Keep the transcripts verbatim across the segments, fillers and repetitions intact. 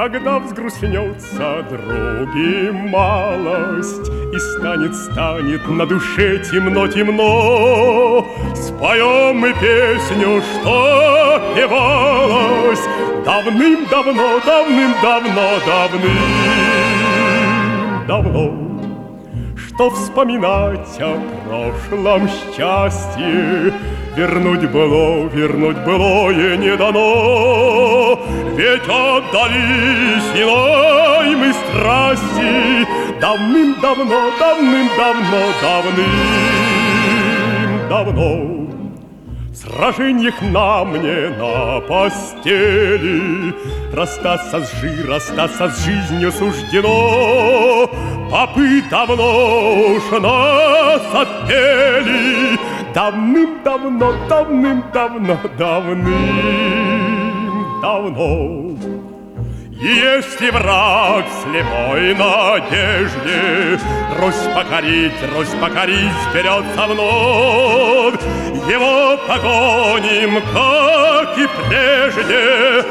Когда взгрустнется другим малость, и станет, станет на душе темно-темно, споем мы песню, что певалась давным-давно, давным-давно, давным-давно. Что вспоминать о прошлом счастье, вернуть было, вернуть былое не дано. Ведь отдались иной мы страсти давным-давно, давным-давно, давным-давно. В сражениях на мне на постели расстаться с жи, расстаться с жизнью суждено. Попы давно уж нас отпели давным-давно, давным-давно, давным-давно. И если враг слепой надежде Русь покорить, Русь покорить вперед со мной, его погоним, как и прежде,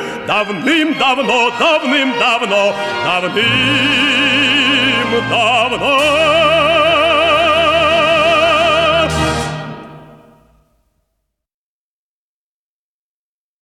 давным-давно, давным-давно, давным-давно.